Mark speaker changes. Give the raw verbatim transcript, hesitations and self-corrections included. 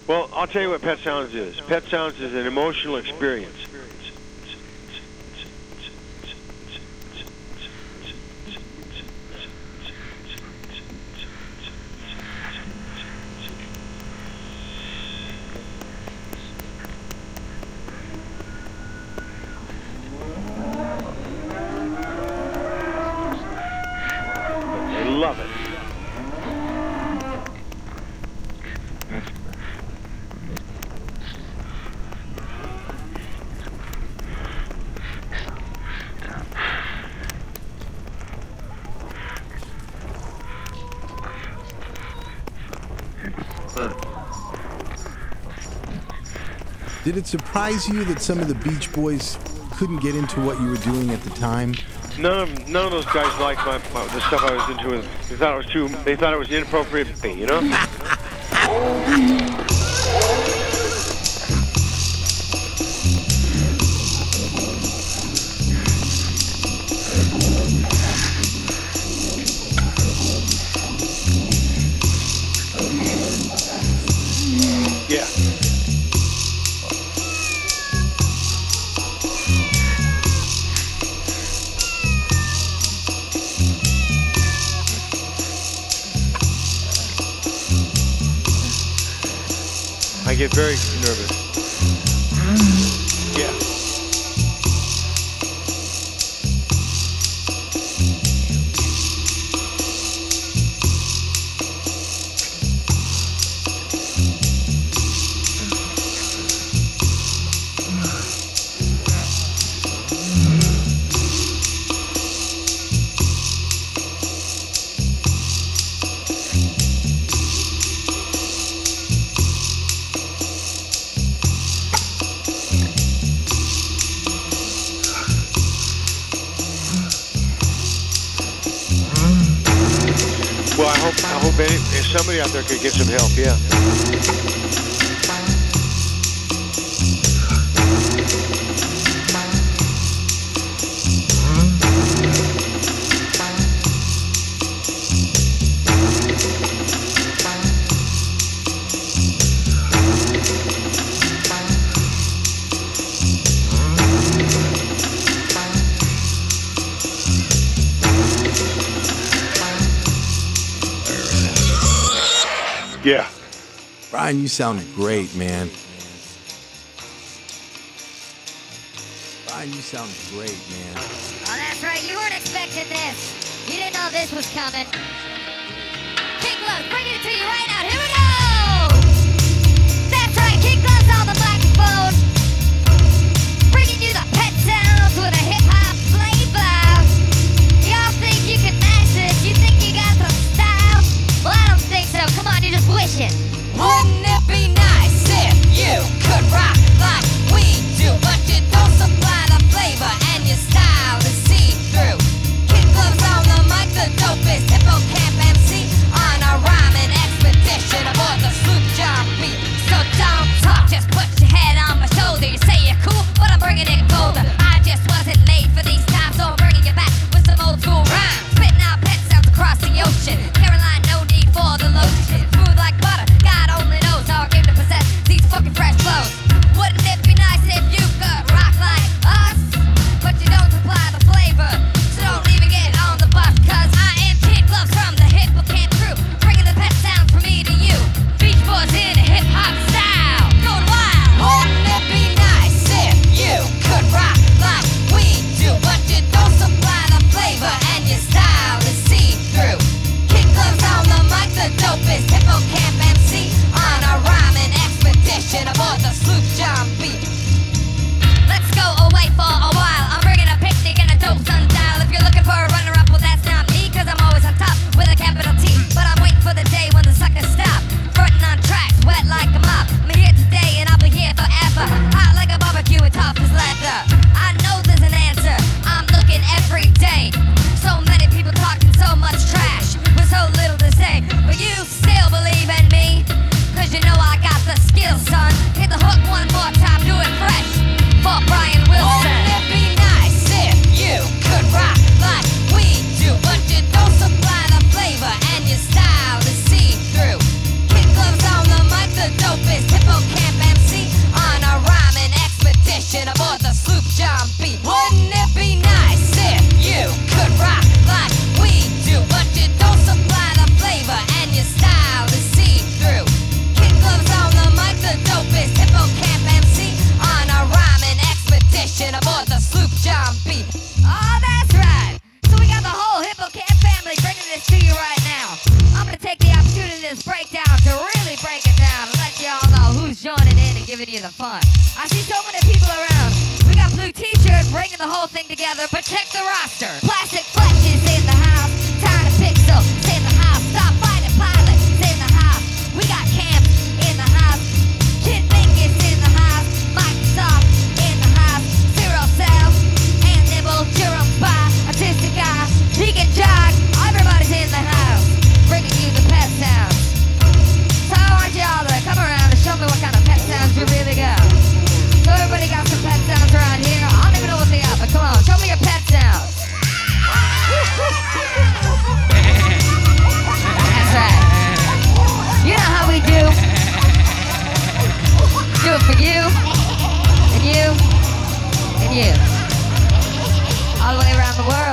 Speaker 1: Well, I'll tell you what Pet Sounds is. Pet Sounds is an emotional experience. I love it.
Speaker 2: Did it surprise you that some of the Beach Boys couldn't get into what you were doing at the time?
Speaker 1: None of none of those guys liked my, my the stuff I was into. They thought it was too. They thought it was inappropriate, you know. Yeah. I get very nervous. Yeah. Well, I hope I hope any, if somebody out there could get some help. Yeah. Yeah.
Speaker 2: Brian, you sound great, man. Brian, you sound great, man.
Speaker 3: Oh, that's right. You weren't expecting this. You didn't know this was coming. Kid Gloves, bringing it to you right now. Here we go! That's right. Kid Gloves on the microphone. Bringing you the Pet Sounds with a hip-hop flavor. Y'all think you can match this? You think you got some style? Well, I don't think so. Come on, you're just wishing.
Speaker 4: Wouldn't it be nice if you could rock like we do, but you don't supply the flavor and your style is see-through? Kid Gloves on the mic, the dopest hippocamp M C on a rhyming expedition.
Speaker 3: have fun. I see so many people around. We got blue t-shirts bringing the whole thing together, but check the roster. Plastic Flesh is in the house. Tired of Pixel is in the house. Stop fighting Pilot is in the house. We got Camp in the house. Kid Mink is in the house. Microsoft in the house. Zero Cell and Nibble. Jerome Spy. Artistic Eye. Deacon Jog. Everybody's in the house. Bringing you the pet sounds. So I want y'all to come around and show me what kind of pet sounds you really got. So everybody got some pet sounds around here. I don't even know what they are, but come on, show me your pet sounds. That's right. You know how we do. Do it for you, and you, and you. All the way around the world.